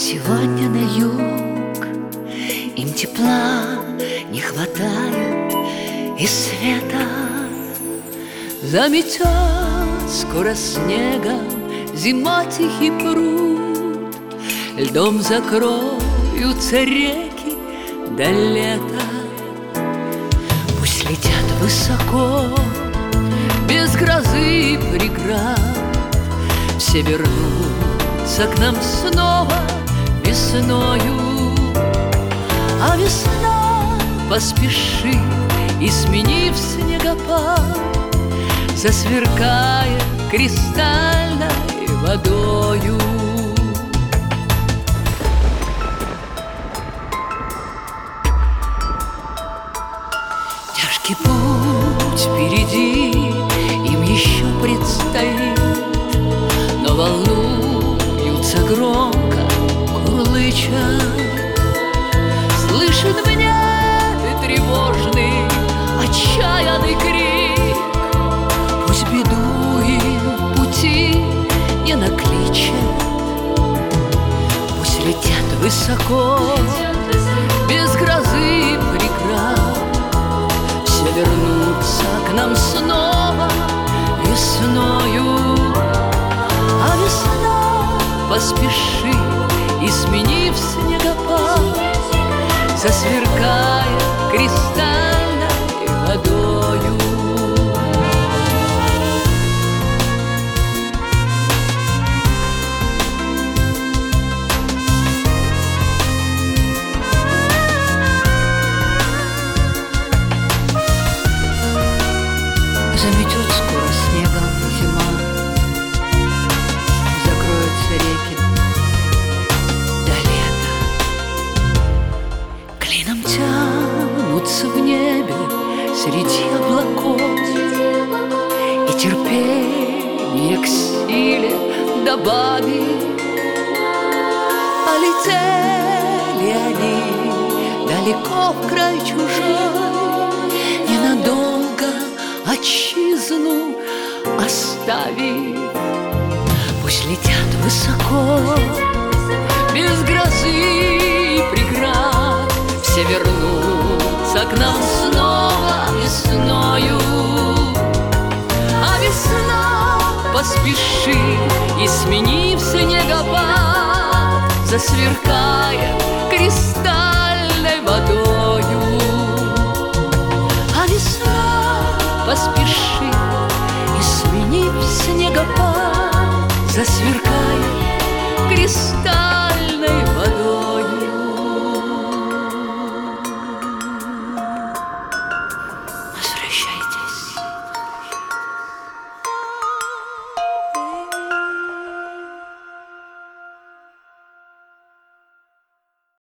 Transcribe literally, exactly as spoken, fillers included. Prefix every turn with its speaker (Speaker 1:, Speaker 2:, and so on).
Speaker 1: Сегодня на юг им тепла не хватает и света. Заметет скоро снегом зима тихий пруд, льдом закроются реки до лета. Пусть летят высоко, без грозы и преград, все вернутся к нам снова весною. А весна поспешит и, сменив снегопад, засверкая кристальной водою. Тяжкий путь впереди им еще предстоит, но волнуются громко, курлыча. Слышен в небе тревожный, отчаянный крик. Пусть беду им пути не накличет, пусть летят высоко, без грозы и преград, все вернутся к нам снова весною. А весна поспешит и, сменив снегопад, засверкая кристальной водою. Заметет скоро снегом зима, закроются реки до лета. Клином тянутся в небе среди облаков, и терпение к силе добавит. А летели они далеко в край чужой, ненадолго отчизну оставив. Пусть летят высоко, без грозы и преград, все вернутся к нам снова весною. А весна поспешит и, сменив снегопад, засверкая кристальной водою. А весна поспешит и, сменив снегопад, засверкает кристалл.